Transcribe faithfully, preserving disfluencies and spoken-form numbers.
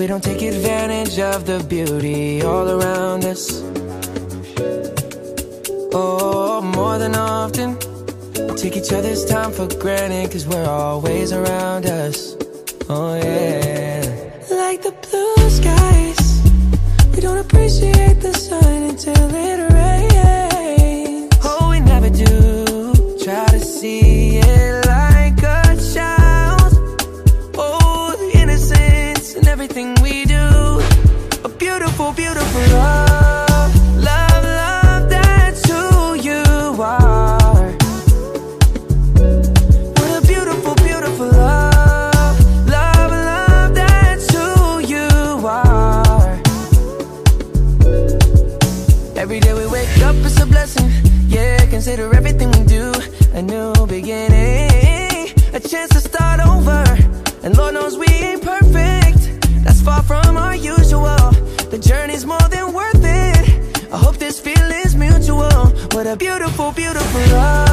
don't take advantage of the beauty all around us. Oh, more than often we take each other's time for granted, cause we're always around us. Oh yeah. Like the blue skies, we don't appreciate the sun until it rains. Oh, we never do try to see it like a child. Oh, the innocence in everything we do. A beautiful, beautiful love. Love, love, that's who you are. What a beautiful, beautiful love. Love, love, that's who you are. Every day we wake up, it's a blessing. Yeah, consider everything we do a new beginning, a chance to start over. And Lord knows we ain't perfect, that's far from our usual. The journey's more than worth it, I hope this feeling's mutual. What a beautiful, beautiful love.